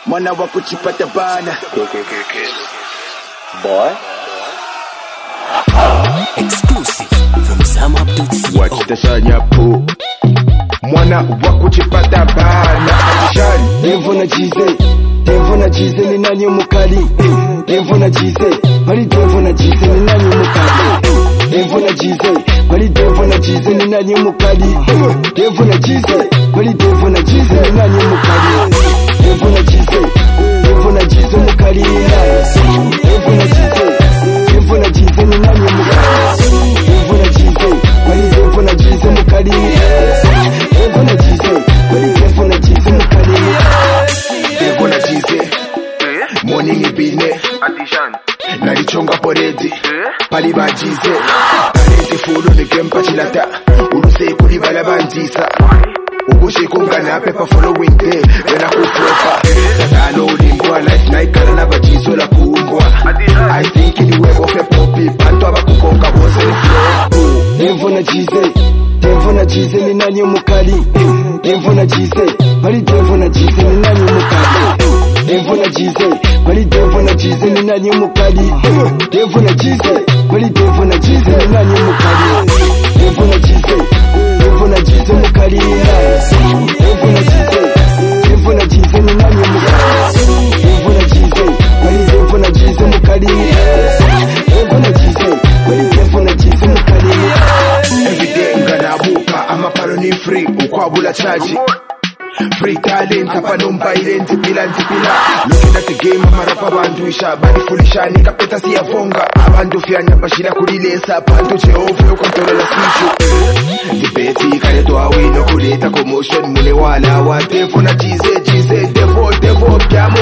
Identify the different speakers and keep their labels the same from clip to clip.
Speaker 1: mwana wa kuchipata bana.
Speaker 2: Boy.
Speaker 3: Exclusive from Sam Updates.
Speaker 1: Wachitashanya po mwana wa kuchipata bana. Atishani
Speaker 4: Devo na jize ni nani mukali. Devo na jize bali Devo na jize ni nani mukali. Devo na jize bali Devo na jize ni nani mukali. Devo na jize bali Devo na jize ni nani mukali. Devo na jize mukali. Devo na jize ni nani mukali. Devo na jize bali Devo na jize mukali. Devo na jize bali Devo na jize mukali.
Speaker 1: Devo na jize morning ibine nalichonga poredi pali bajize talente fulo ne kempa chilata uluse kuli bala banjisa ubushikungana na pepa following day wena kusopa satano ulimbwa life night kana na bajizo la kuumbwa I think ni webo fe popi panto abakukonga bose ni flow.
Speaker 4: Devo na jize ni nani mukali. Devo na jize bali Devo na jize ni nani mukali. Devo na jize bali Devo na jize ni nani mukali. Devo na jize bali Devo na jize ni nani mukali. Devo na jize mukali. Devo na jize ni nani mukali. Devo na jize bali Devo na jize mukali. Devo na jize bali Devo na jize mukali.
Speaker 1: Everyday nganabuka amapalo ni free ukwabula charge. Free talent hapa nomba ile ntipila. Looking at the game amarapa bantu ishabani fulishani kapeta siyafonga. Abantu fyanya bashira kulilesa panto Jehova ukontrola sishu. Debeti kare to awino kuleta commotion mune wala wa Devo na jize Devo piamo.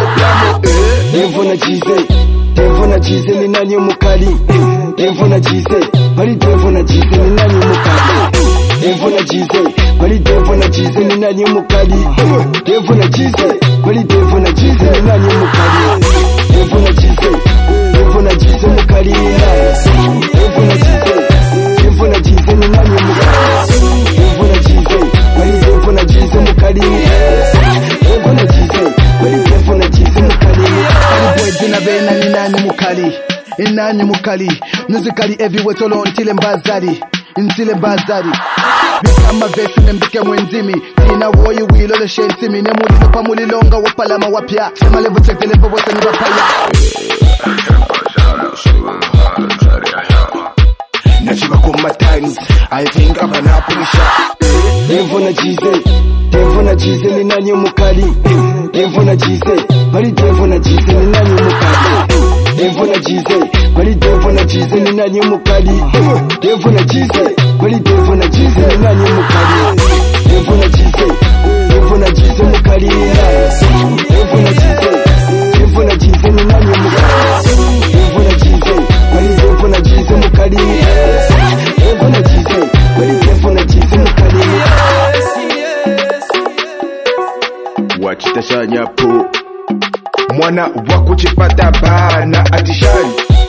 Speaker 4: Devo na jize ni nani mukali. Devo na jize bali Devo na jize ni nani mukali. Devo na jize bali Devo na jize ni nani mukali. Devo na jize bali Devo na jize ni nani mukali. Devo na jize mukali. Devo na jize ni nani mukali. Devo na jize bali Devo na jize mukali. Devo na jize bali Devo na jize mukali.
Speaker 5: Boy jina bena ni nani mukali. Inani mukali. Musically everywhere tolo ntile mbazari. Bikama vesi nembike mwenzimi. Tina woyi wilo le shentimi. Nemuli lupa mulilonga wapalama wapya. Shema levo check the levo wase ni wapaya.
Speaker 1: Nachiba kuma times I think I'm an appreciate.
Speaker 4: Devo na jize ni nani mukali. Devo na jize bali Devo na jize ni nani mukali. Devo na jize bali Devo na jize ni nani mukali. Devo na jize bali Devo na jize ni nani mukali. Devo na jize mukali. Devo na jize ni nani mukali. Devo na jize bali Devo na jize mukali. Devo na jize bali Devo na jize mukali.
Speaker 1: Wachitashanya po mwana wa kuchipata bana. Atishani